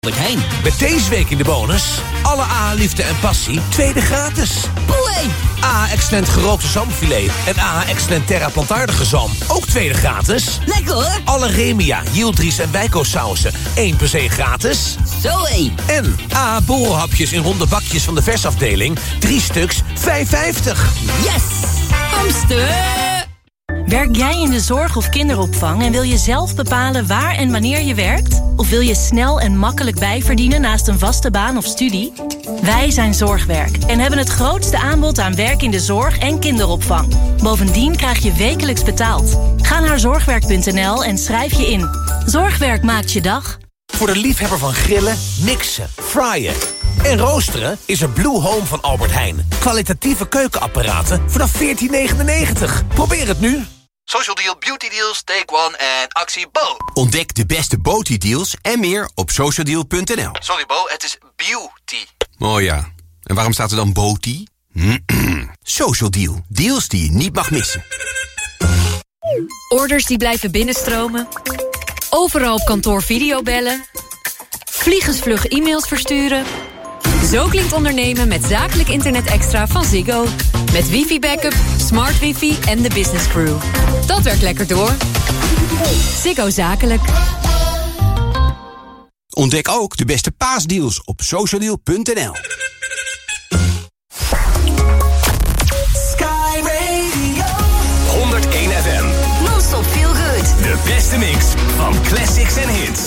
Heen. Met deze week in de bonus... alle A liefde en passie, tweede gratis. Boei! A excellent gerookte zalmfilet en A excellent terra plantaardige zalm, ook tweede gratis. Lekker hoor! Alle Remia, Yildiz en Wijko sausen, 1 per 1 gratis. Zoé! En A borrelhapjes in ronde bakjes van de versafdeling, 3 stuks, €5,50. Yes! Hamster! Werk jij in de zorg of kinderopvang en wil je zelf bepalen waar en wanneer je werkt? Of wil je snel en makkelijk bijverdienen naast een vaste baan of studie? Wij zijn Zorgwerk en hebben het grootste aanbod aan werk in de zorg en kinderopvang. Bovendien krijg je wekelijks betaald. Ga naar zorgwerk.nl en schrijf je in. Zorgwerk maakt je dag. Voor de liefhebber van grillen, mixen, fryen en roosteren is er Blue Home van Albert Heijn. Kwalitatieve keukenapparaten vanaf €14,99. Probeer het nu. Social Deal, Beauty Deals, Take One en actie Bo. Ontdek de beste Beauty deals en meer op socialdeal.nl. Sorry Bo, het is beauty. Oh ja, en waarom staat er dan Beauty? Social Deal, deals die je niet mag missen. Orders die blijven binnenstromen. Overal op kantoor videobellen. Vliegensvlug e-mails versturen. Zo klinkt ondernemen met zakelijk internet extra van Ziggo. Met wifi-backup, smart wifi en de business crew. Dat werkt lekker door. Ziggo Zakelijk. Ontdek ook de beste paasdeals op socialdeal.nl. Sky Radio 101 FM. Non-stop feel good. De beste mix van classics en hits.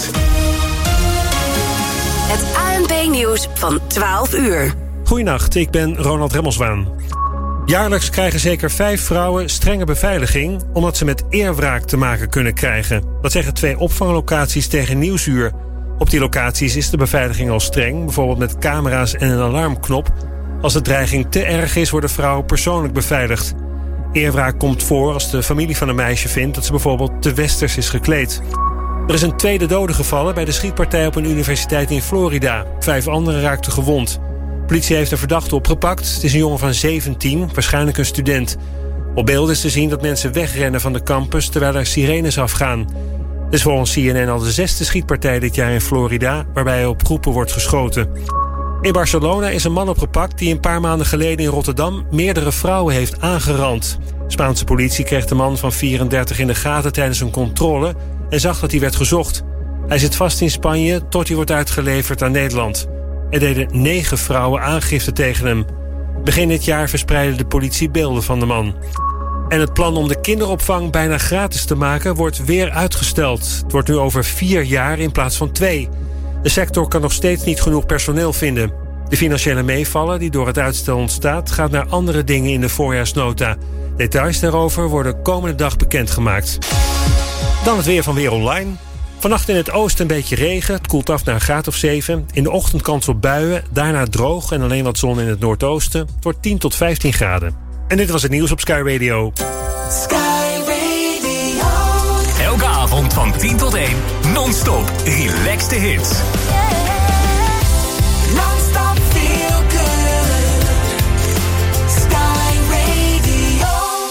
Het ANP-nieuws van 12 uur. Goedenacht, ik ben Ronald Remmelswaan. Jaarlijks krijgen zeker 5 vrouwen strenge beveiliging omdat ze met eerwraak te maken kunnen krijgen. Dat zeggen 2 opvanglocaties tegen Nieuwsuur. Op die locaties is de beveiliging al streng, bijvoorbeeld met camera's en een alarmknop. Als de dreiging te erg is, worden vrouwen persoonlijk beveiligd. Eerwraak komt voor als de familie van een meisje vindt dat ze bijvoorbeeld te westers is gekleed. Er is een tweede dode gevallen bij de schietpartij op een universiteit in Florida. 5 anderen raakten gewond. De politie heeft een verdachte opgepakt. Het is een jongen van 17, waarschijnlijk een student. Op beelden is te zien dat mensen wegrennen van de campus terwijl er sirenes afgaan. Het is volgens CNN al de 6e schietpartij dit jaar in Florida, waarbij op groepen wordt geschoten. In Barcelona is een man opgepakt die een paar maanden geleden in Rotterdam meerdere vrouwen heeft aangerand. Spaanse politie kreeg de man van 34 in de gaten tijdens een controle en zag dat hij werd gezocht. Hij zit vast in Spanje tot hij wordt uitgeleverd aan Nederland. Er deden 9 vrouwen aangifte tegen hem. Begin dit jaar verspreidde de politie beelden van de man. En het plan om de kinderopvang bijna gratis te maken wordt weer uitgesteld. Het wordt nu over 4 jaar in plaats van 2. De sector kan nog steeds niet genoeg personeel vinden. De financiële meevallen die door het uitstel ontstaat gaat naar andere dingen in de voorjaarsnota. Details daarover worden komende dag bekendgemaakt. Dan het weer van Weer Online. Vannacht in het oosten een beetje regen. Het koelt af naar een graad of 7. In de ochtend kans op buien. Daarna droog en alleen wat zon in het noordoosten. Het wordt 10 tot 15 graden. En dit was het nieuws op Sky Radio. Sky Radio. Elke avond van 10 tot 1. Non-stop. Relaxte hits. Non-stop feel good. Sky Radio.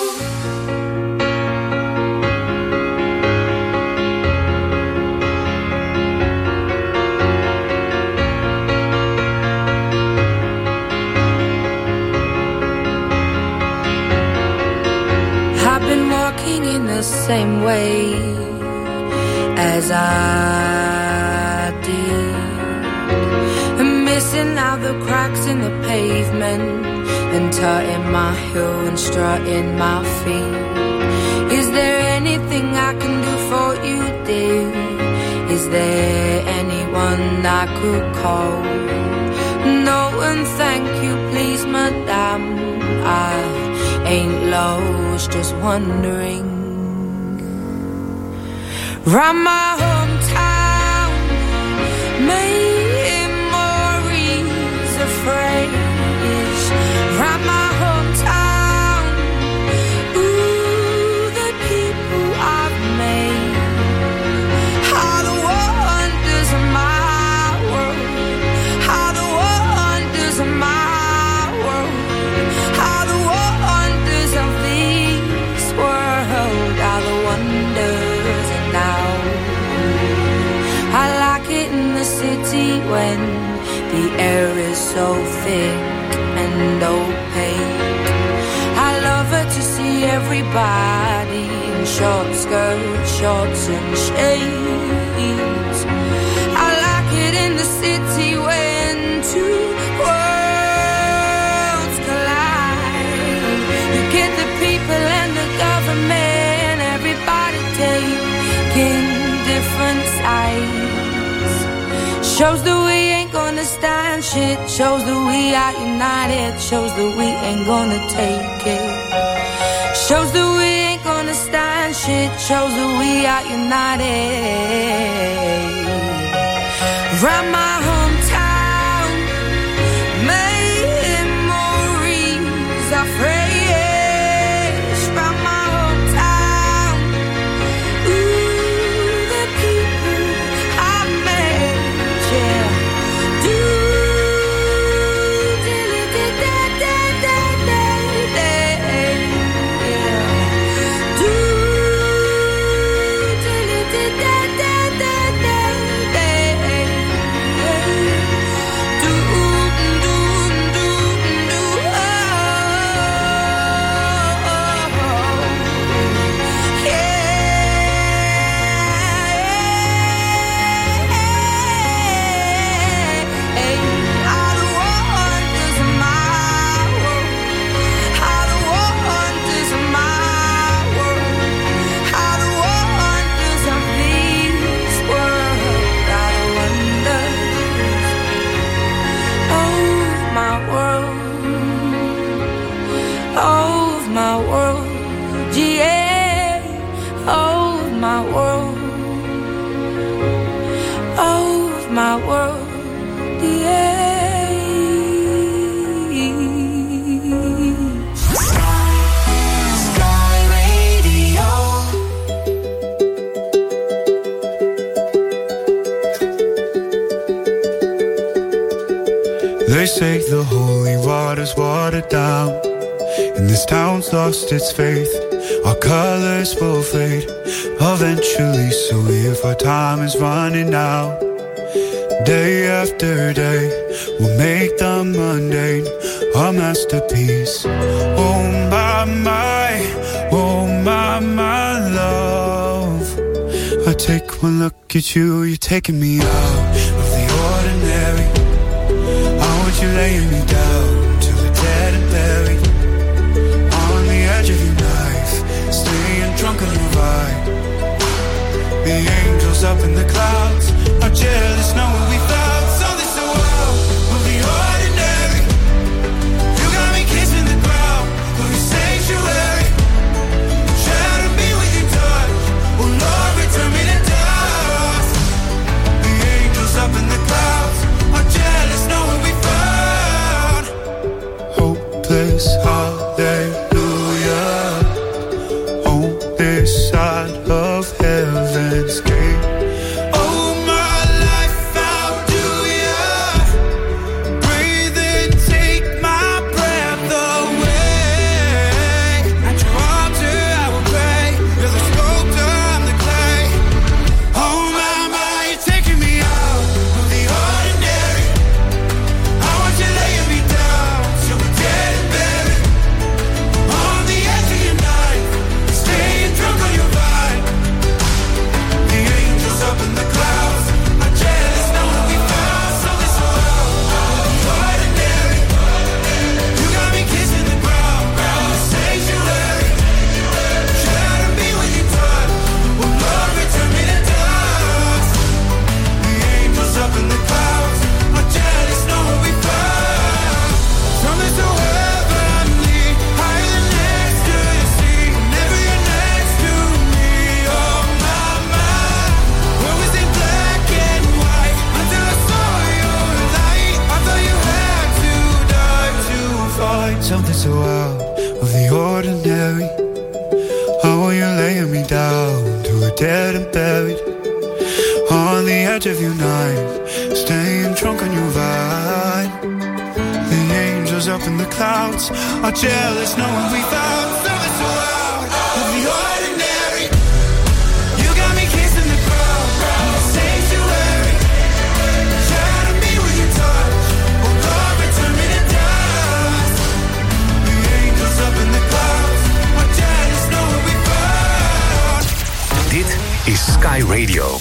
I've been walking in the same way as I did, and missing out the cracks in the pavement, and tutting my heel and strutting my feet. Is there anything I can do for you, dear? Is there anyone I could call? No, and thank you, please, madame. I ain't lost, just wondering. Round my hometown, memories of phrase. Round my hometown, ooh, the people I've made. All the wonders of my world, all the wonders of my world, all the wonders of this world, all the wonders now. when the air is so thick and opaque. I love her to see everybody in short skirts, shorts and shades. I like it in the city when two worlds collide. You get the people and the government, everybody taking different sides. Shows that we ain't gonna stand shit. Shows that we are united. Shows that we ain't gonna take it. Shows that we ain't gonna stand shit. Shows that we are united. Round my hometown, memories are fresh. Round my hometown, ooh, the people I met, yeah. Do my world, yeah. Sky Radio. They say the holy water's watered down, and this town's lost its faith. Our colors will fade eventually, so if our time is running out, day after day, we'll make the mundane a masterpiece. Oh my love, I take one look at you, you're taking me out of the ordinary. I want you laying me down till we're dead and buried, on the edge of your knife, staying drunk on your ride. The angels up in the clouds are jealous knowing we found something so wild of the ordinary. You got me kissing the ground of your sanctuary, shadow me with your touch. Oh Lord, return me to dust. The angels up in the clouds are jealous knowing we found hopeless hallelujah on this side of heaven's gate. Something so out of the ordinary. How are you laying me down to a dead and buried, on the edge of your knife, staying drunk on your vine. The angels up in the clouds are jealous knowing we found something so out of the ordinary. You got me kissing the ground, sanctuary, shadow Radio.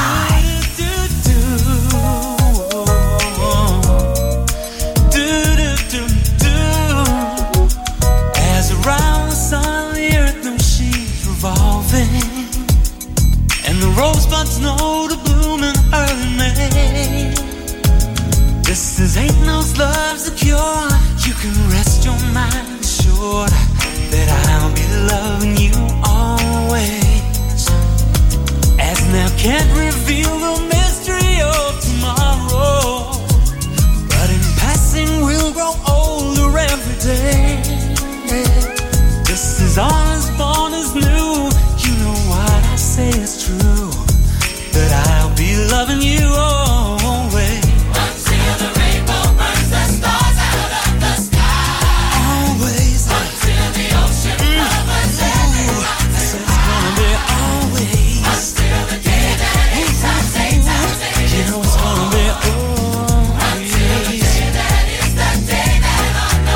As around the sun, the earth knows she's revolving, and the rosebuds know to bloom in early May. This is ain't those love's a cure. You can rest your mind assured that I'll be loving you always. As now can't reveal the mystery of tomorrow, but in passing we'll grow older every day. This is all as born as new. You know what I say is true, that I'll be loving you always. Until the rainbow burns the stars out of the sky. Always. Until the ocean covers every mountain. This is gonna be always. Until the day that it turns, you know it's gonna be always. Until the day that is the day that I know.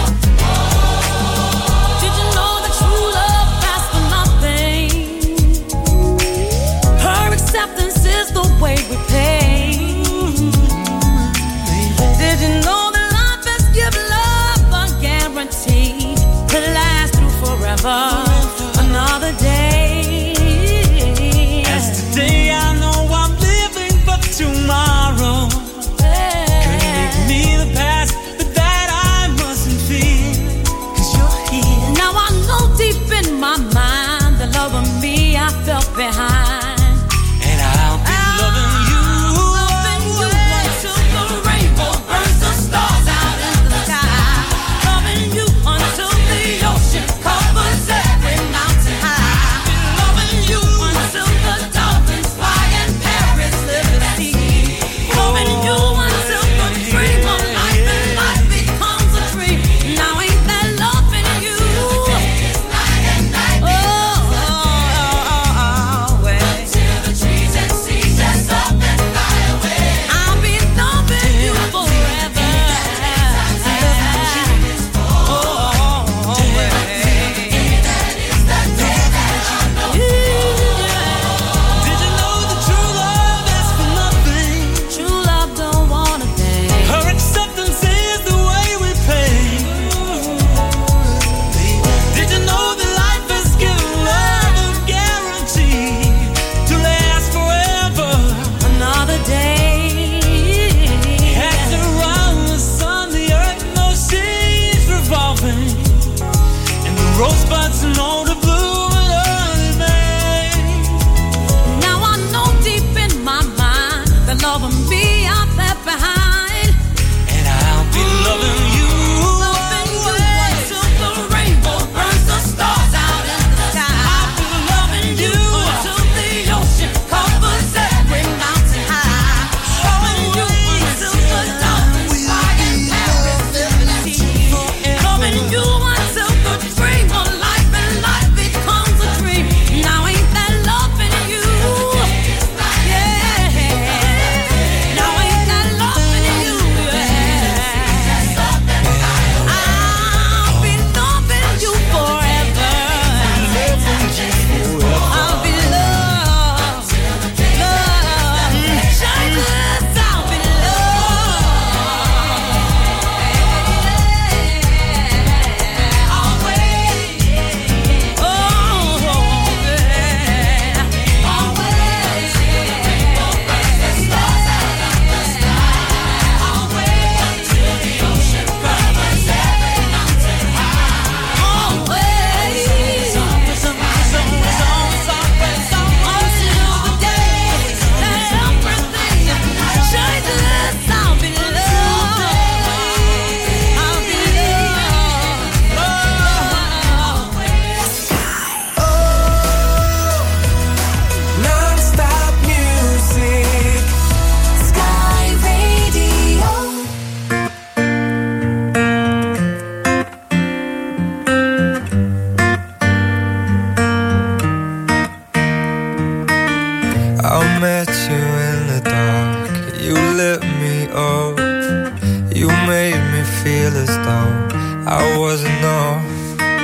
Did you know that true love lasts for nothing? Her acceptance is the way we pay. Did you know that life has given love a guarantee to last through forever? Another day. As today I know I'm living for tomorrow. Could make me the past, but that I mustn't fear, 'cause you're here. Now I know deep in my mind the love of me I felt behind. And I'll be loving you. Loving you until the rainbow burns the stars out in the sky. Loving you until the ocean covers every mountain high. Loving you until the dolphins fly and parrots live at sea. Loving you until the dream of life and life becomes a dream. Now ain't that loving you? Till the trees and seas just up and fly away. I'll be loving you forever. Did you know that true love asks for nothing? True love don't want a thing. Her acceptance is the way we pay. Did you know that life has given love a guarantee to last forever? Another day. As around the sun, the earth knows she's revolving, and the rosebuds know to bloom in early May. Now I know deep in my mind the love of me I left behind. And I'll be loving you. Loving you until the rainbow burns the stars out in the sky. I'll be loving you Until the ocean covers every mountain high. Loving you until the dolphins fly and parrots live at sea. Loving you until the dream of life and life becomes a dream. Now ain't that loving you? Yeah. Now ain't that loving you? Yeah. I'll be loving you forever. I'll be loved, shyness, I'll be loved, always, oh, yeah, always, burns the stars out of the sky, always, till the ocean covers every mountain high, always, until the day that everything changes. I'll be loved, I'll be loved. Non-stop music. Sky Radio. I met you in the dark. You lit me up. You made me feel as though I wasn't off.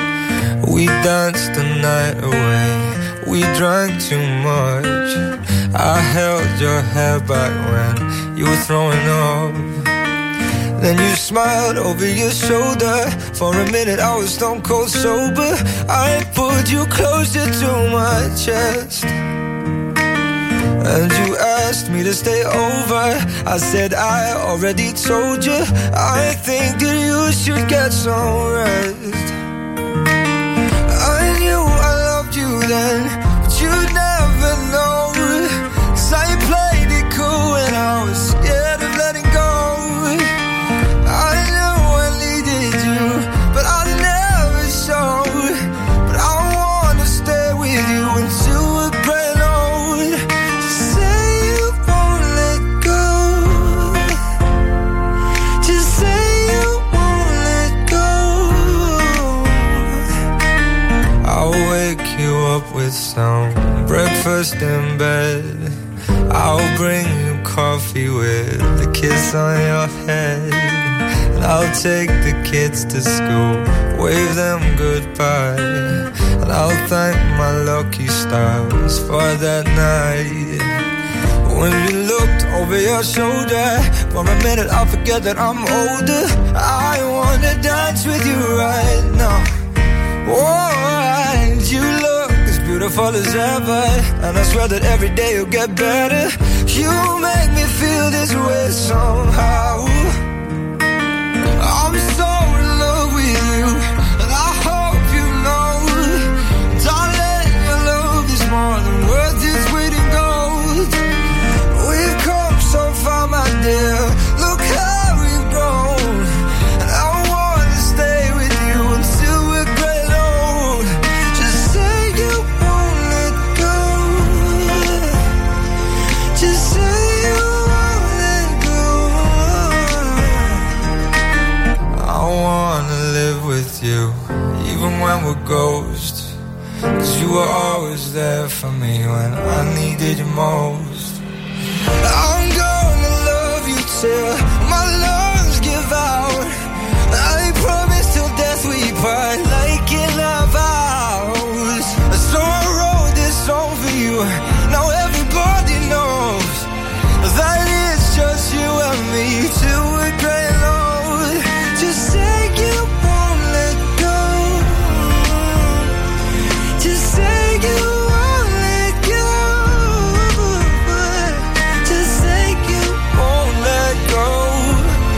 We danced the night away. We drank too much. I held your hair back when you were throwing up. Then you smiled over your shoulder. For a minute I was stone cold sober. I pulled you closer to my chest, and you asked me to stay over. I said I already told you. I think that you should get some rest. I knew I loved you then, but you'd never know. 'Cause I played it cool and I was scared of letting go. I knew I needed you, but I never showed. But I wanna stay with you until we're grown old. Just say you won't let go. Just say you won't let go. I'll wake you up with some breakfast in bed. I'll bring you coffee with a kiss on your head. And I'll take the kids to school, wave them goodbye. And I'll thank my lucky stars for that night. When you looked over your shoulder, for a minute I forget that I'm older. I wanna dance with you right now. Oh, and you look as beautiful as ever, and I swear that every day you'll get better. You make me feel this way somehow. I'm so in love with you, and I hope you know, darling, your love is more than worth its weight in gold. We've come so far, my dear, look how we've grown. And I wanna stay with you until we're great old. Just say you won't let go. Just say you won't let go. I wanna live with you, even when we're ghosts. 'Cause you were always there for me when I needed you most. I'm gonna love you till my lungs give out. I promise till death we part, like in our vows. So I wrote this song for you. Now everybody knows that it's just you and me till we're great and old. Just say you won't let go. Just say you won't let go. Just say you won't let go.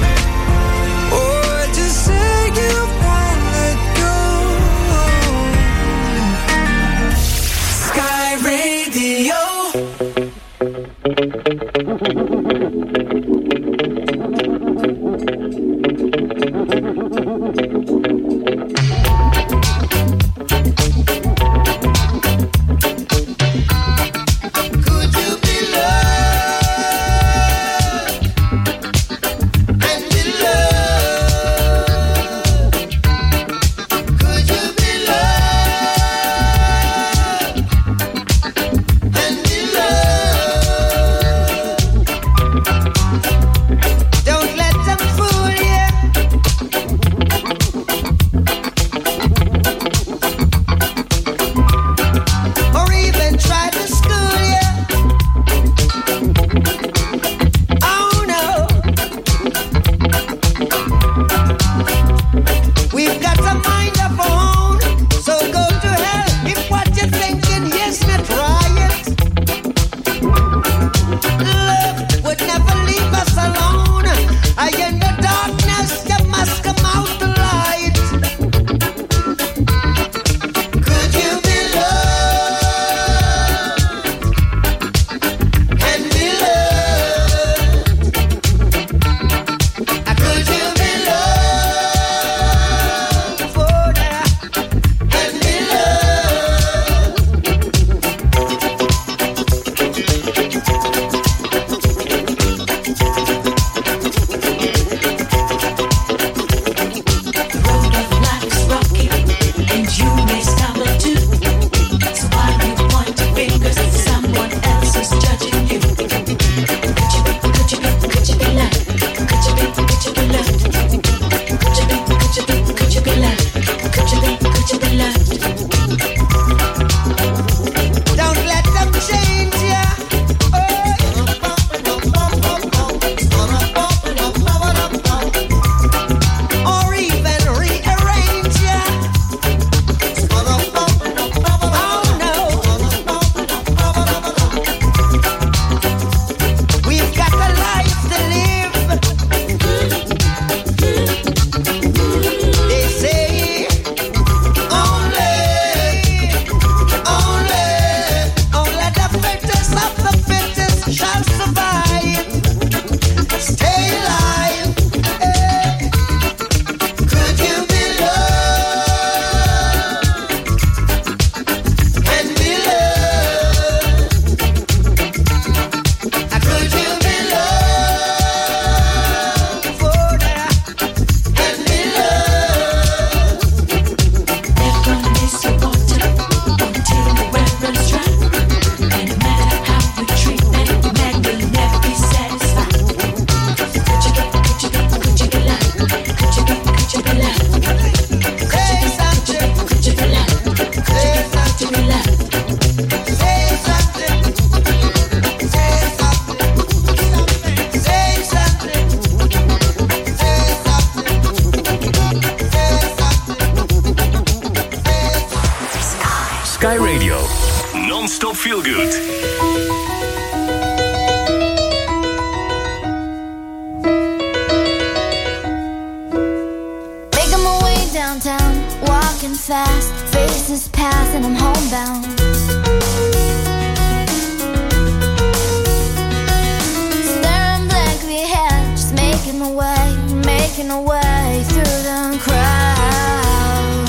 Feel Good. Making my way downtown, walking fast, faces pass and I'm homebound. Staring blankly ahead, just making my way through the crowd.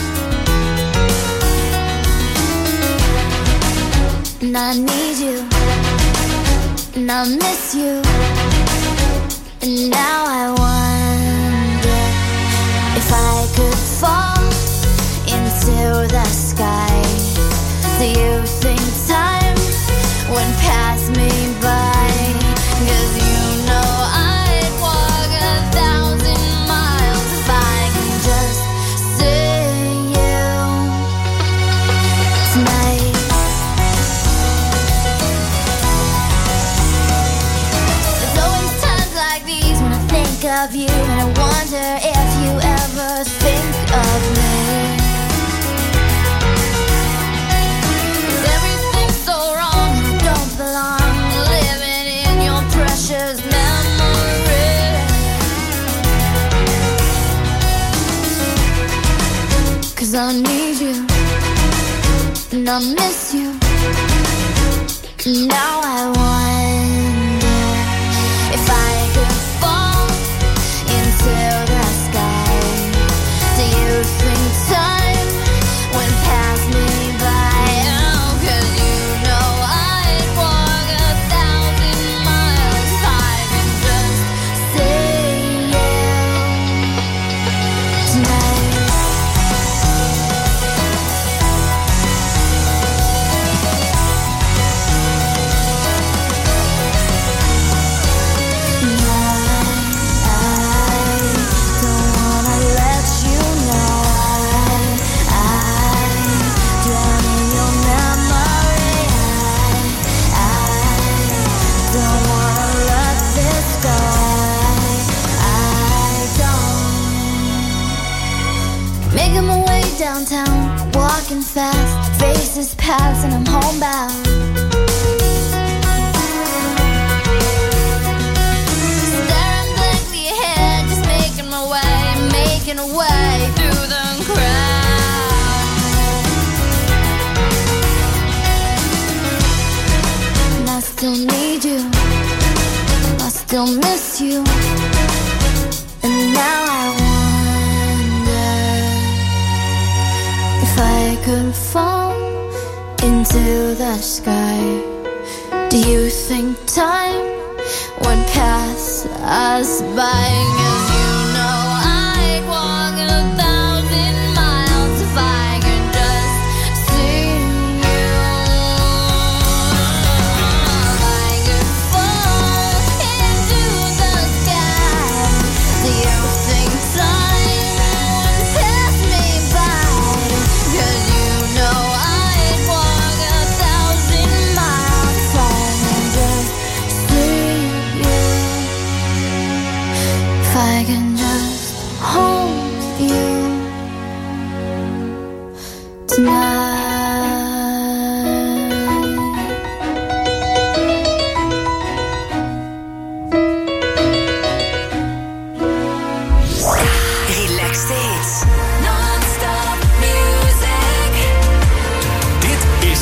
And I need you, and I miss you, and now I wonder if I could fall into the sky. Do you think time would pass me by? 'Cause you know I'd walk 1,000 miles if I can just see you tonight. There's always times like these when I think of you, and I wonder if you ever think of me. 'Cause everything's so wrong and I don't belong, living in your precious memory. 'Cause I need you, and I miss you, and now I wonder if I could fall into the sky. Do you think time would pass me by? Oh, 'cause you know I'd walk 1,000 miles if I can just see you tonight. Making my way downtown, walking fast, faces pass and I'm homebound. Staring blankly ahead, just making my way through the crowd. And I still need you, I still miss you, and now I wonder if I could fall into the sky. Do you think time would pass us by? 'Cause you know I'd walk 1,000 miles if I could just see you. If I could fall into the sky. Do you think time would pass me by? 'Cause you know I'd walk 1,000 miles if I can just see you. If I can just hold you tonight. Relaxed hits. Non-stop music. Dit is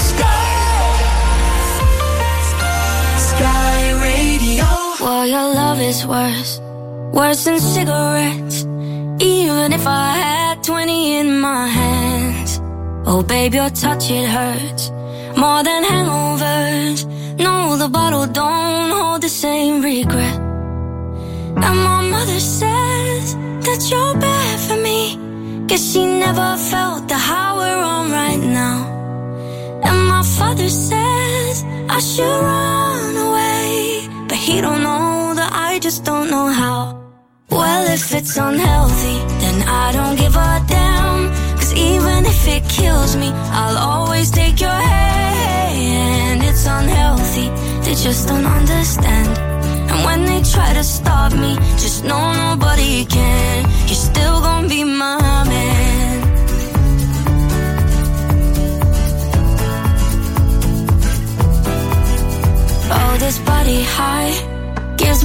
Sky Radio. Well, your love is worse than cigarettes. Even if I had 20 in my hands. Oh, babe, your touch, it hurts more than hangovers. No, the bottle don't hold the same regret. And my mother says that you're bad for me, 'cause she never felt the how we're on right now. And my father says I should run away, but he don't know that I just don't know how. Well, if it's unhealthy, then I don't give a damn. 'Cause even if it kills me, I'll always take your hand. It's unhealthy, they just don't understand. And when they try to stop me, just know nobody can. You're still gonna be my man.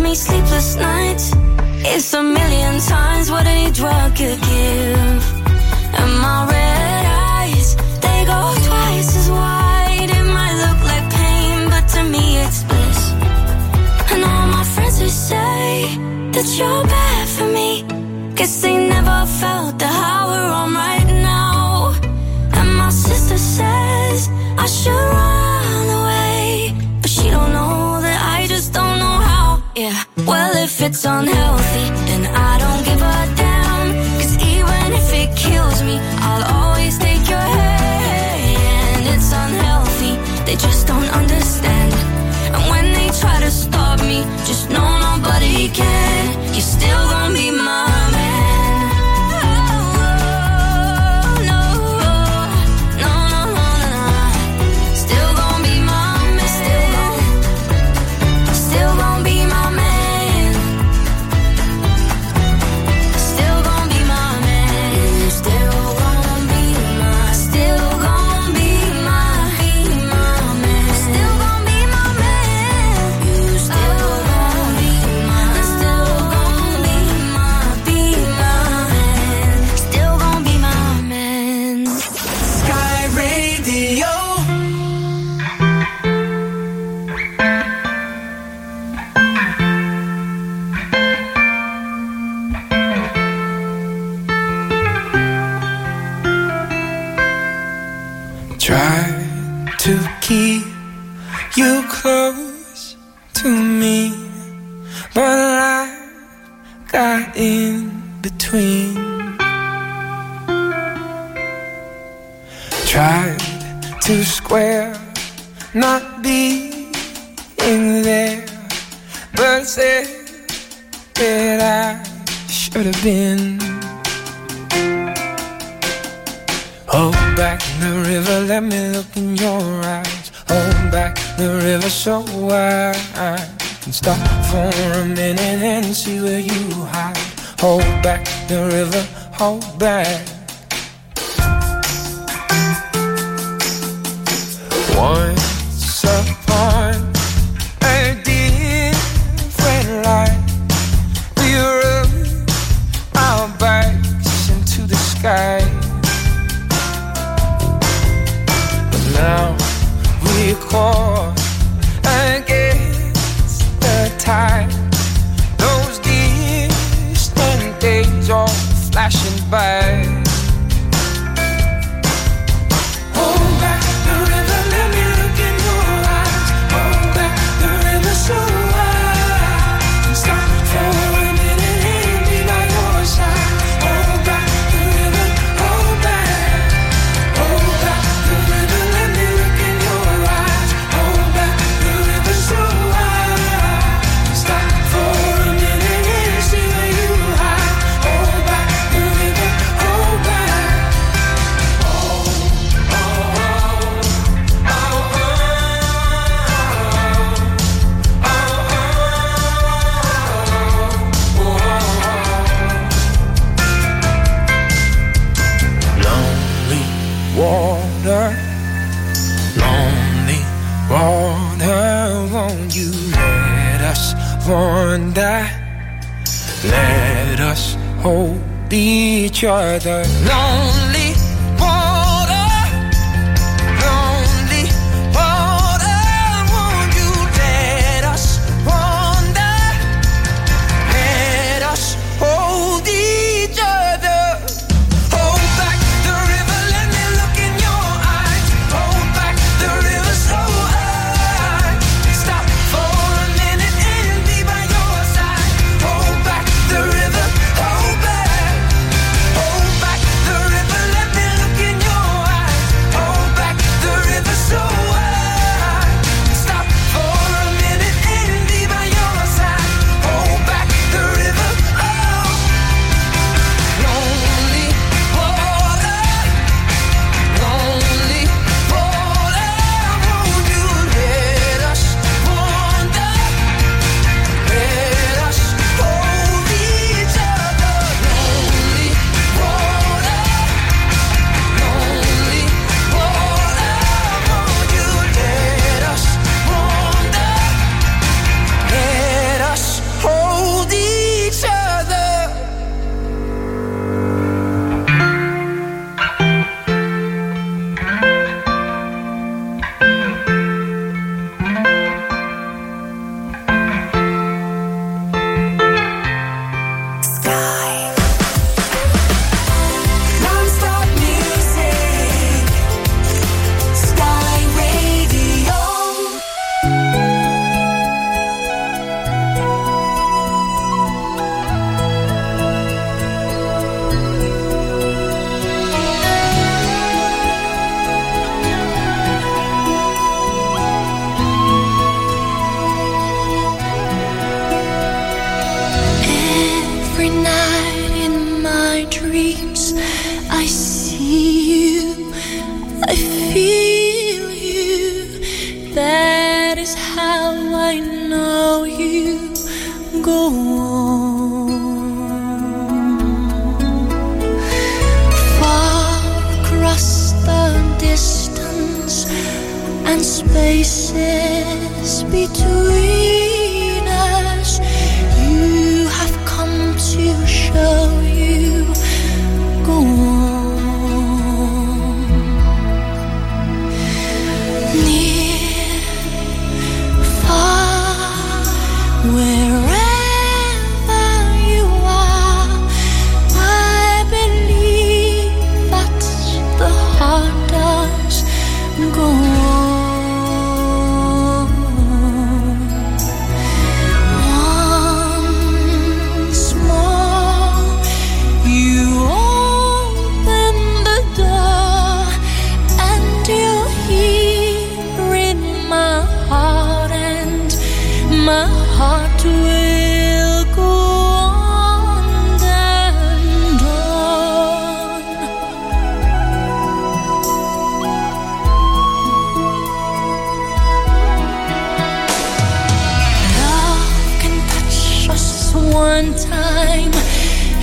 me sleepless nights. It's a million times what any drug could give. And my red eyes, they go twice as wide. It might look like pain, but to me it's bliss. And all my friends who say that you're bad for me, guess they never felt the how we're on right now. And my sister says I should run away, but she don't know that I just don't know how. Yeah, well if it's unhealthy, then I don't give a damn. Cause even if it kills me, I'll always take your hand. It's unhealthy, they just don't understand. And when they try to stop me, just know nobody can. You're still gonna be my man. To keep you close to me, but life got in between. Tried to square not being there, but said that I should have been. Hold back the river, let me look in your eyes. Hold back the river so I can stop for a minute and see where you hide. Hold back the river, hold back. Once upon a different life, we rubbed our backs into the sky. Now we're caught against the tide. Those distant days are flashing by. Hold back the river, let me look in your eyes. Hold back the river so I can stop for a minute and be by your side. Hold back the river, hold back. Hold back the river. Water, lonely water, won't you let us wander? Let us hold each other. Lonely water, lonely water, won't you let us wander? Let us hold each other. Hold back the river, let me look in your eyes. Hold back the river so I can stop for a minute and be by your side. Hold back the river, hold back the river.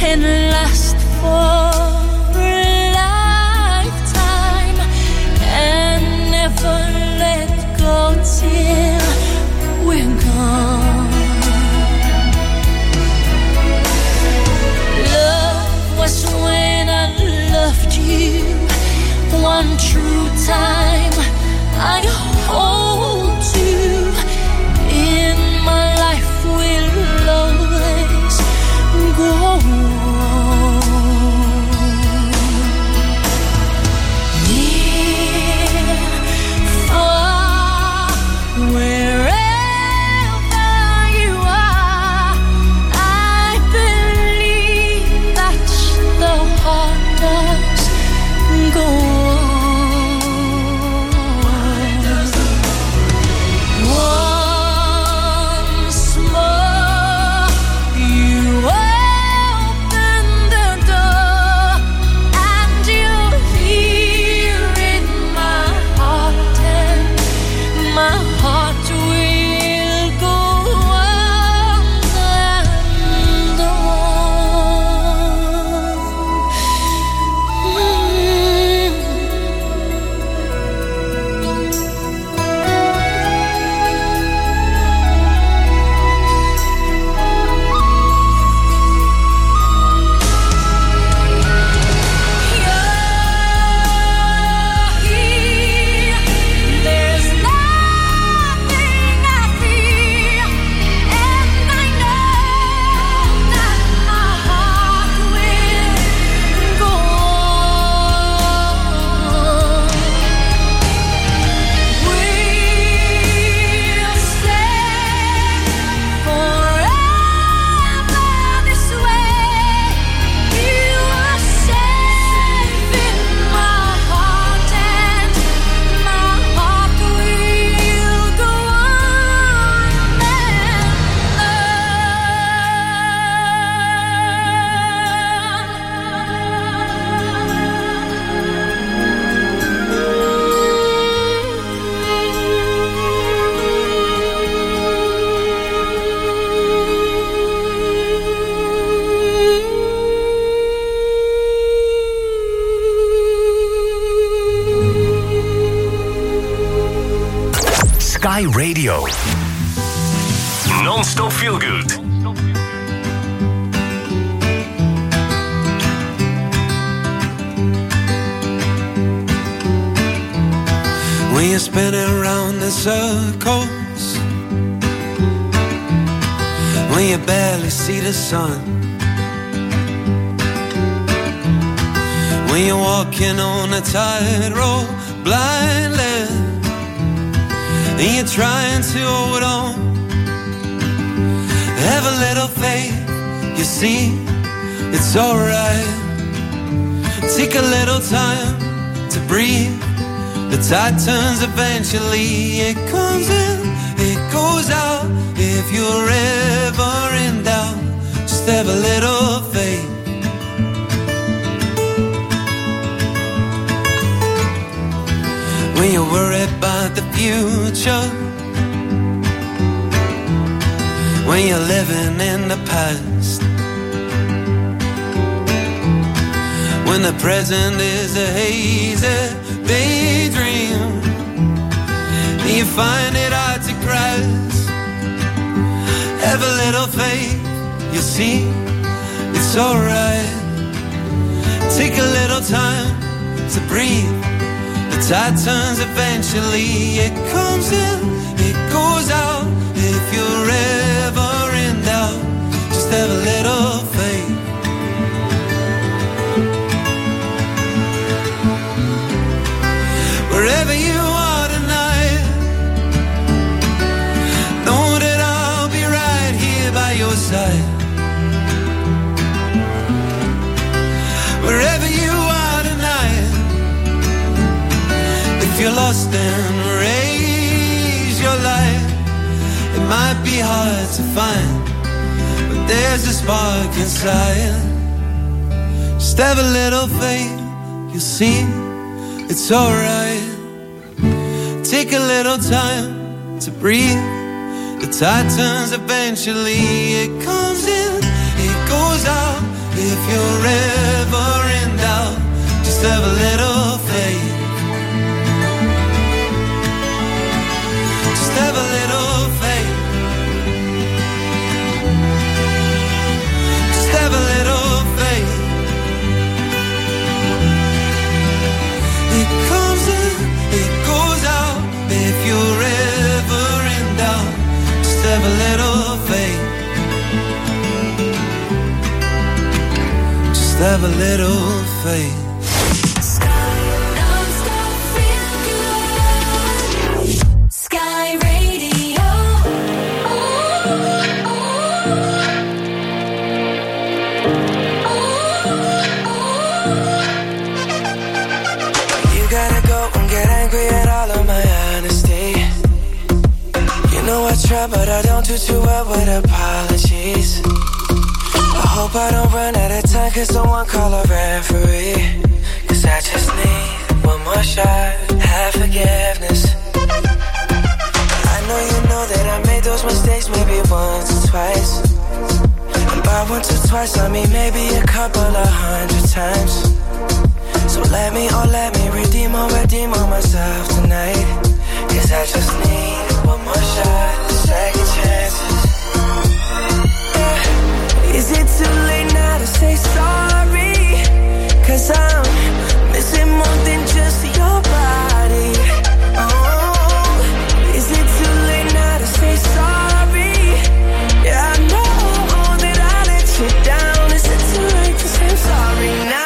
and last for a lifetime and never let go till we're gone. Love was when I loved you one true time. I hold you in my life will always go on. Near, far, wherever you are, I believe that the heart does go on. Once more, you open the door, and you'll hear in my heart, and my heart will go on and there's nothing I fear, and I know that my heart will go on. We'll stay forever this way. You are safe in my heart, and my heart will go on Sky Radio. Non-stop feel good. When you're spinning around in circles, when you barely see the sun, when you're walking on a tightrope blindly, and you're trying to hold on. Have a little faith, you see, it's alright. Take a little time to breathe. The tide turns eventually. It comes in, it goes out. If you're ever in doubt, just have a little faith. When you're worried about the future, when you're living in the past, when the present is a hazy daydream, and you find it hard to grasp, have a little faith, you see, it's alright. Take a little time to breathe. The tide turns eventually. It comes in, it goes out. If you're ever in doubt, just have a little faith. Wherever you are tonight, know that I'll be right here by your side. Wherever you are tonight, if you're lost, then raise your light. It might be hard to find, but there's a spark inside. Just have a little faith, you'll see, it's alright. Take a little time to breathe. The tide turns eventually. It comes in, it goes out. If have a little faith. Just have a little faith. Just have a little faith. It comes in, it goes out. If you're ever in doubt, just have a little faith. Just have a little faith. Sky Radio. You gotta go and get angry at all of my honesty. You know I try, but I don't do too well with apologies. I hope I don't run out of time, cause someone call a referee. Cause I just need one more shot, have forgiveness. I know you know that I made those mistakes maybe once or twice. And by once or twice I mean maybe a couple of 100 times. So let me redeem on myself tonight. Cause I just need one more shot, second chances. Is it too late now to say sorry? Cause I'm missing more than just your body. Oh, is it too late now to say sorry? Yeah, I know that I let you down. Is it too late to say I'm sorry now?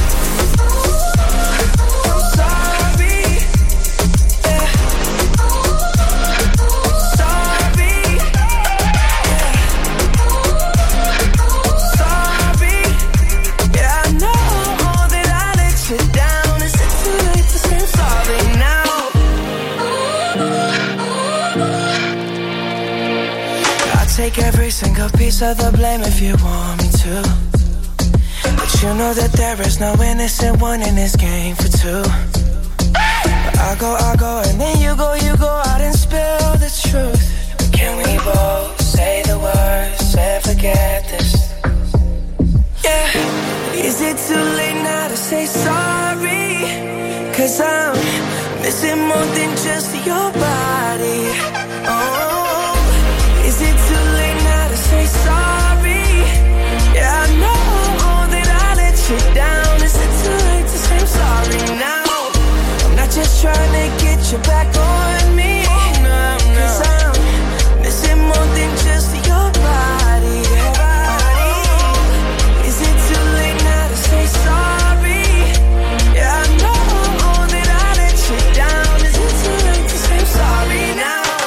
I'm sorry. Yeah. Sorry. Yeah. Sorry. Yeah, I know that I let you down. Is it too late to say I'm sorry now? I'll take every single piece of the blame if you want me to. But you know that there is no innocent one in this game for two. But I go, and then you go out and spill the truth. But can we both say the words and forget this? Yeah, is it too late now to say sorry? Cause I'm missing more than just your body. Oh, is it too late now to say sorry? Yeah, I know that I let you down. Is it too late to say I'm sorry now? I'm not just trying to get you back on me. Cause I'm missing more than just your body. Oh, is it too late now to say sorry? Yeah, I know that I let you down. Is it too late to say I'm sorry now?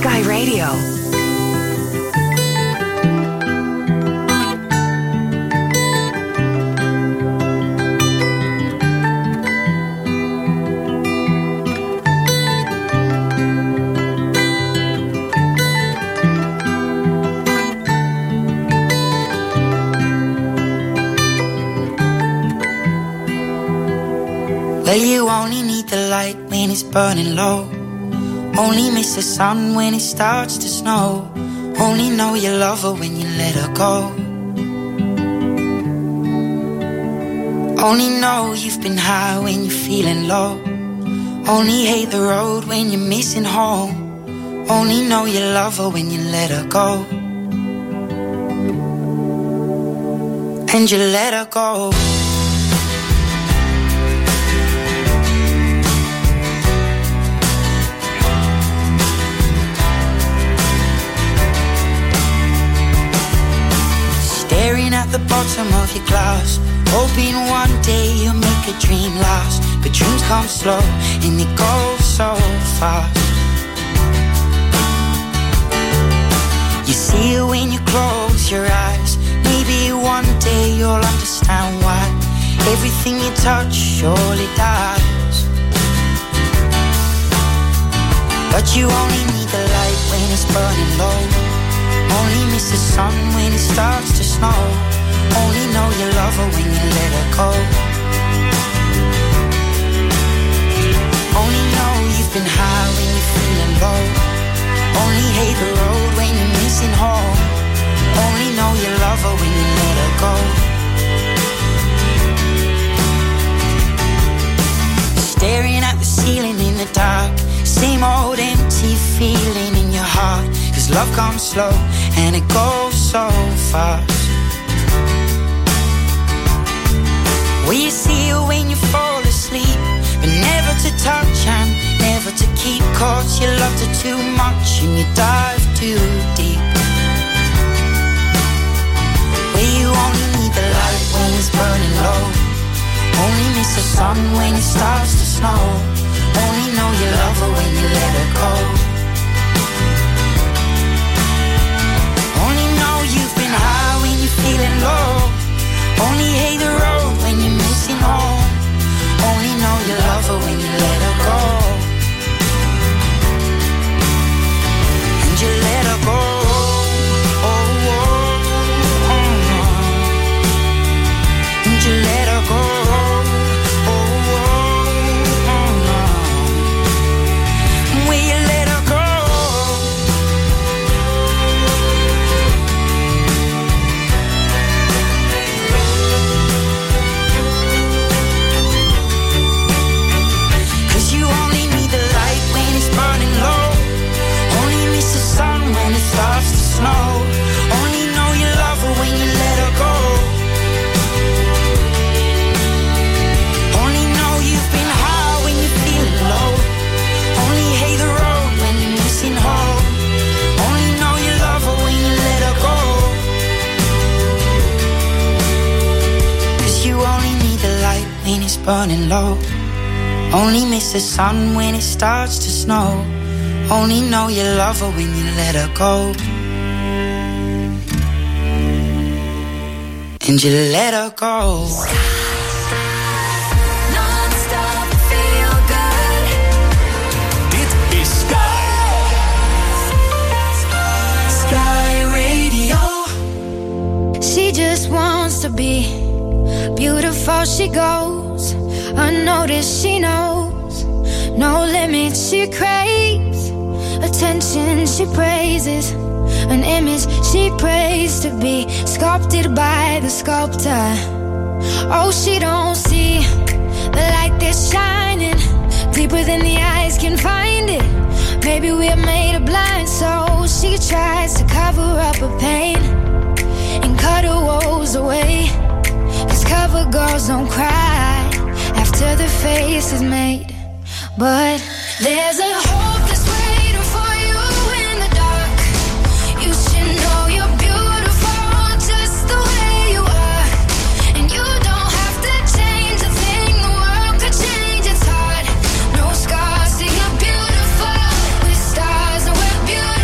Sky Radio. Well, you only need the light when it's burning low. Only miss the sun when it starts to snow. Only know you love her when you let her go. Only know you've been high when you're feeling low. Only hate the road when you're missing home. Only know you love her when you let her go. And you let her go. Staring at the bottom of your glass, hoping one day you'll make a dream last. But dreams come slow and they go so fast. You see it when you close your eyes. Maybe one day you'll understand why everything you touch surely dies. But you only need the light when it's burning low. Only miss the sun when it starts to snow. Only know you love her when you let her go. Only know you've been high when you're feeling low. Only hate the road when you're missing home. Only know you love her when you let her go. Staring at the ceiling in the dark, same old empty feeling in your heart. Cause love comes slow and it goes so fast. Will you see her when you fall asleep? But never to touch and never to keep. Cause you loved her too much and you dive too deep. Where you only need the light when it's burning low. Only miss the sun when it starts to snow. Only know you love her when you let her go. Only know you've been high when you're feeling low. Only hate the road when you're missing home. Only know you love her when you let her go. And you let her go. Oh, oh, oh, oh. And you let her go. Starts to snow. Only know you love her when you let her go. Only know you've been high when you're feeling low. Only hate the road when you're missing home. Only know you love her when you let her go. Cause you only need the light when it's burning low. Only miss the sun when it starts to snow. Only know you love her when you let her go. And you let her go. Non-stop feel good. Dit is Sky. Sky Radio. She just wants to be beautiful. She goes unnoticed. She knows no limits. She craves attention, she praises an image she prays to be sculpted by the sculptor. Oh, she don't see the light that's shining deeper than the eyes can find it. Maybe we're made of blind, so she tries to cover up her pain and cut her woes away. Cause cover girls don't cry after the face is made. But there's a hope that's waiting for you in the dark. You should know you're beautiful just the way you are. And you don't have to change a thing, the world could change its heart. No scars, see you're beautiful with stars, and we're beautiful.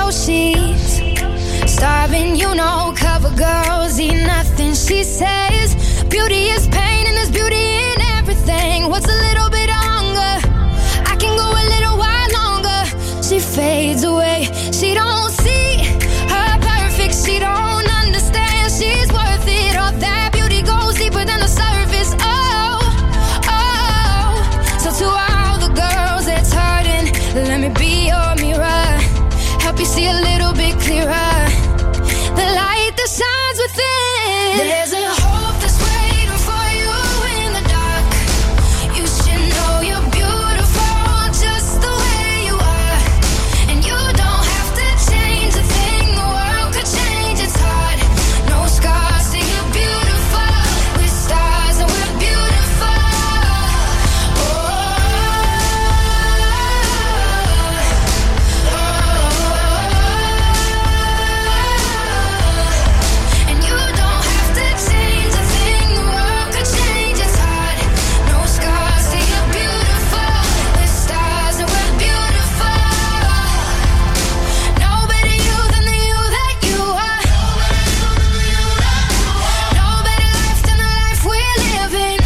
so she's starving, you know, cover girls eat nothing. She says beauty is pain and there's beauty in everything. What's a little bit of hunger? I can go a little while longer. She fades away, she don't see her perfect, she don't understand she's worth it. All that beauty goes deeper than the surface. Oh, oh. So to all the girls that's hurting, let me be your mirror, help you see a little bit clearer, the light that shines within. There's a hope that's waiting for you in the dark. You should know you're beautiful just the way you are, and you don't have to change a thing, the world could change, it's hard. No scars, see you're beautiful, we're stars and we're beautiful. Oh, and you don't have to change a thing, the world could change, it's hard. No scars, see you're beautiful, we're stars and we're beautiful. No better you than the you that you are. No better life than the life we're living.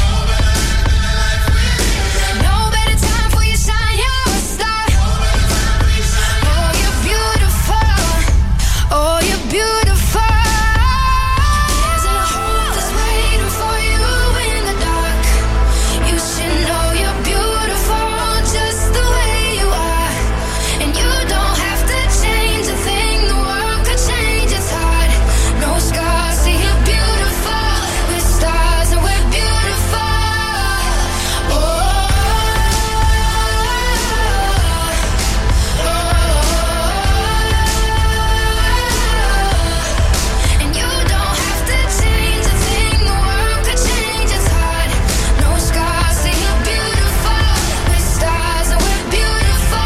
No better time for you shine, you're a star. Oh, you're beautiful. Oh, you're beautiful. There's a hope that's waiting for you in the dark. You should know you're beautiful just the way you are, and you don't have to change a thing, the world could change, it's hard. No scars, see you're beautiful, we're stars and we're beautiful. Oh, and you don't have to change a thing, the world could change, it's hard. No scars, see you're beautiful, we're stars and we're beautiful.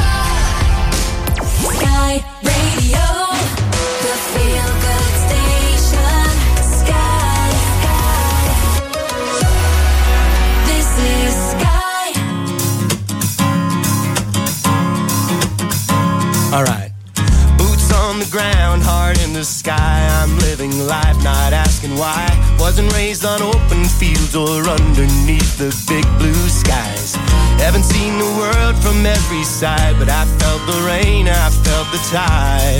Sky Radio, the feel good station. Sky, Sky. This is Sky. Alright. Boots on the ground, heart in the sky. I'm living life, not asking why. Wasn't raised on open fields or underneath the big blue skies. Haven't seen the world from every side, but I felt the rain, I felt the tide.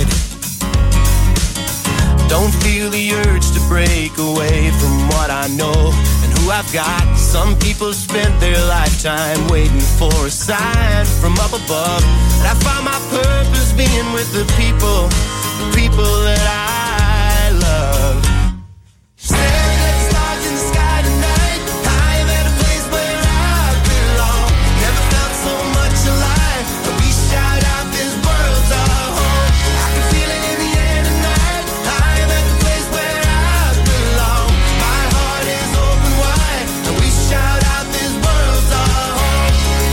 Don't feel the urge to break away from what I know and who I've got. Some people spent their lifetime waiting for a sign from up above. And I found my purpose being with the people that I love. Staring at the stars in the sky tonight, I'm at a place where I belong. Never felt so much alive. We shout out, this world's our home. I can feel it in the air tonight. I'm at the place where I belong. My heart is open wide, and we shout out, this world's our home.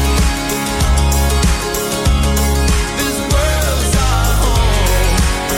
This world's our home.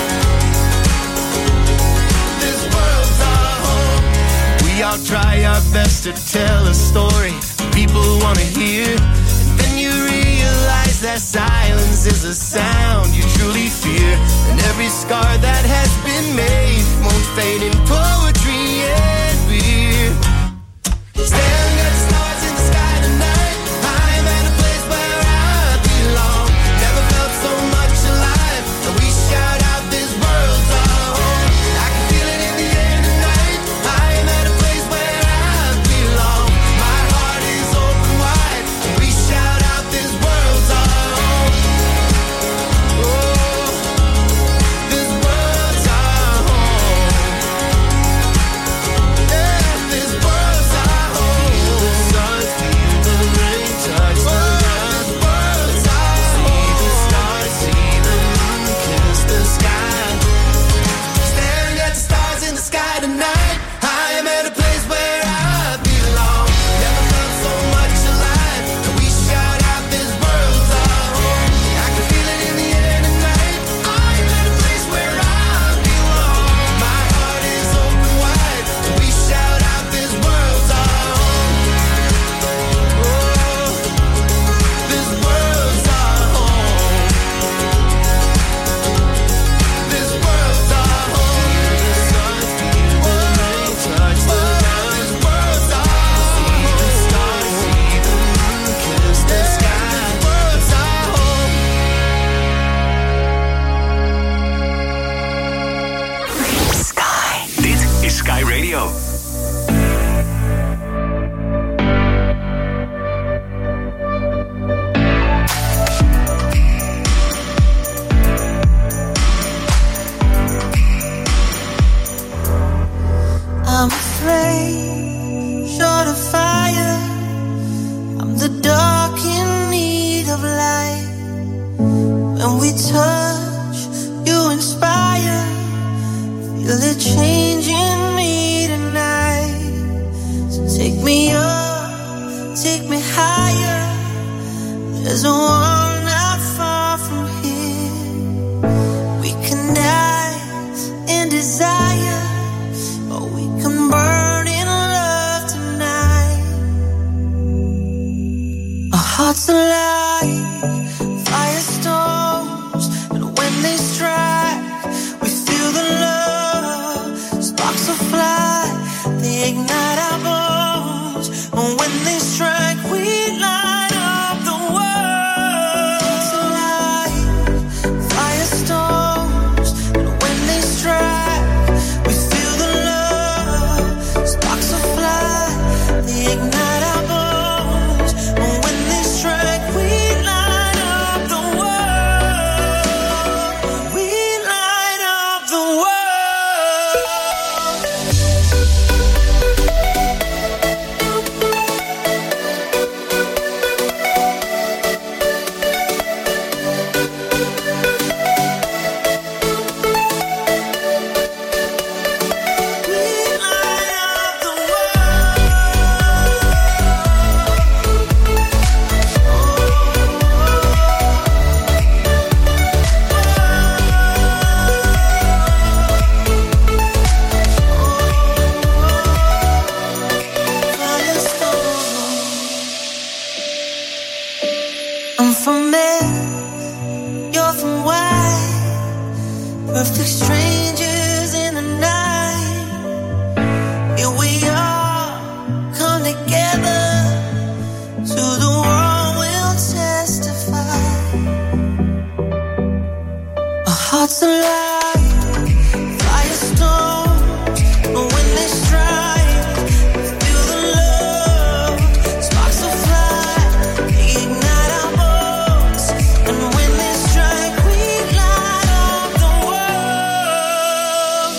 This world's our home. We all try our best to tell a story people want to hear, and then you realize that silence is a sound you truly fear. And every scar that has been made won't fade in poetry and beer. Staring at the stars in the sky tonight, I'm at a place where I belong. Never felt so much alive, and we shout out, this world's our home. I can feel it in the air tonight. I'm at a place where I belong. My heart is open wide, and we shout out, this world's our home. Oh, this world's our home. we touch, you inspire. Feel it changing me tonight. So take me up, take me higher. There's a world not far from here. We can dance in desire, or we can burn in love tonight. Our hearts alive, firestorms, and when they strike, we feel the love. Sparks will fly, they ignite our bones, and when they strike, we light up the world. It's alive, firestorms, and when they strike, we feel the love. Sparks will fly, they ignite our bones, and when they strike, we light up the world. We light up the world. I'm from Mars, you're from Y. Perfect strangers in the night. Here we are, come together. To the world we'll testify. Our hearts alive, firestorms, but when they strike, we feel the love. Sparks will fly, they ignite our bones, and when they strike, we light up the world.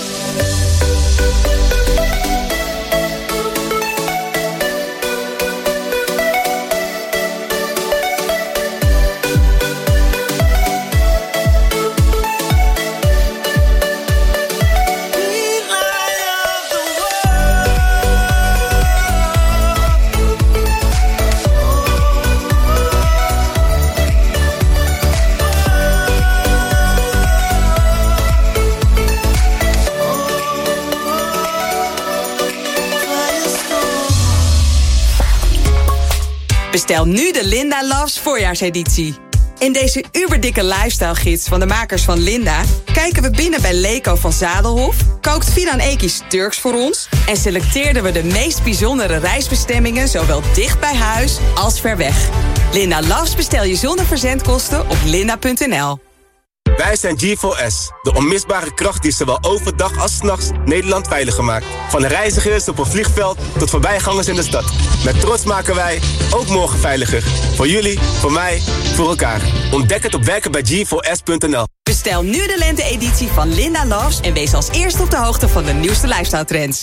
Bestel nu de Linda Loves voorjaarseditie. In deze uberdikke lifestyle gids van de makers van Linda kijken we binnen bij Leko van Zadelhof, kookt Finan Ekies Turks voor ons en selecteerden we de meest bijzondere reisbestemmingen zowel dicht bij huis als ver weg. Linda Loves bestel je zonder verzendkosten op linda.nl. Wij zijn G4S, de onmisbare kracht die zowel overdag als 's nachts Nederland veiliger maakt. Van reizigers op een vliegveld tot voorbijgangers in de stad. Met trots maken wij ook morgen veiliger. Voor jullie, voor mij, voor elkaar. Ontdek het op werkenbij G4S.nl. Bestel nu de lente-editie van Linda Loves en wees als eerste op de hoogte van de nieuwste lifestyle trends.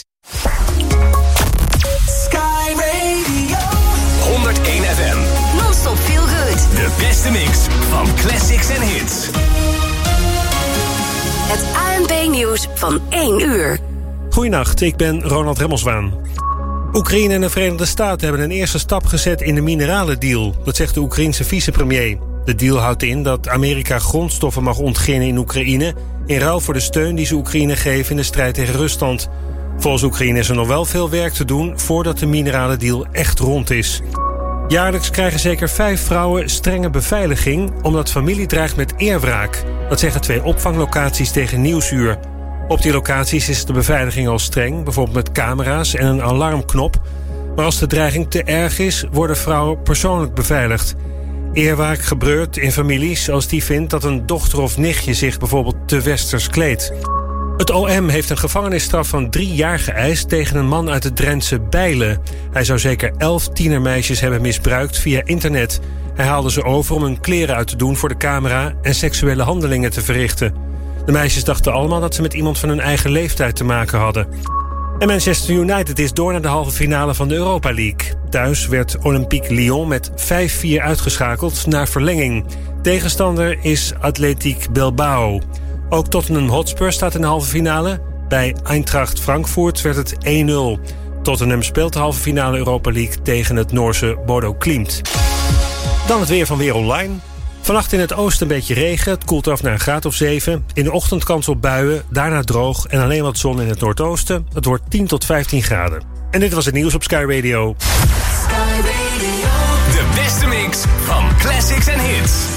Sky Radio 101 FM. Non-stop feel good. De beste mix van classics en hits. Het ANP-nieuws van 1 uur. Goedenacht, ik ben Ronald Remmelswaan. Oekraïne en de Verenigde Staten hebben een eerste stap gezet in de mineralendeal. Dat zegt de Oekraïense vicepremier. De deal houdt in dat Amerika grondstoffen mag ontginnen in Oekraïne in ruil voor de steun die ze Oekraïne geven in de strijd tegen Rusland. Volgens Oekraïne is er nog wel veel werk te doen voordat de mineralendeal echt rond is. Jaarlijks krijgen zeker 5 vrouwen strenge beveiliging omdat familie dreigt met eerwraak. Dat zeggen 2 opvanglocaties tegen Nieuwsuur. Op die locaties is de beveiliging al streng, bijvoorbeeld met camera's en een alarmknop. Maar als de dreiging te erg is, worden vrouwen persoonlijk beveiligd. Eerwraak gebeurt in families als die vindt dat een dochter of nichtje zich bijvoorbeeld te westers kleedt. Het OM heeft een gevangenisstraf van 3 jaar geëist tegen een man uit het Drentse Bijlen. Hij zou zeker 11 tienermeisjes hebben misbruikt via internet. Hij haalde ze over om hun kleren uit te doen voor de camera en seksuele handelingen te verrichten. De meisjes dachten allemaal dat ze met iemand van hun eigen leeftijd te maken hadden. En Manchester United is door naar de halve finale van de Europa League. Thuis werd Olympique Lyon met 5-4 uitgeschakeld na verlenging. Tegenstander is Athletic Bilbao. Ook Tottenham Hotspur staat in de halve finale. Bij Eintracht Frankfurt werd het 1-0. Tottenham speelt de halve finale Europa League tegen het Noorse Bodo Glimt. Dan het weer van Weer Online. Vannacht in het oosten een beetje regen. Het koelt af naar een graad of 7. In de ochtend kans op buien, daarna droog en alleen wat zon in het noordoosten. Het wordt 10 tot 15 graden. En dit was het nieuws op Sky Radio. De beste mix van classics en hits.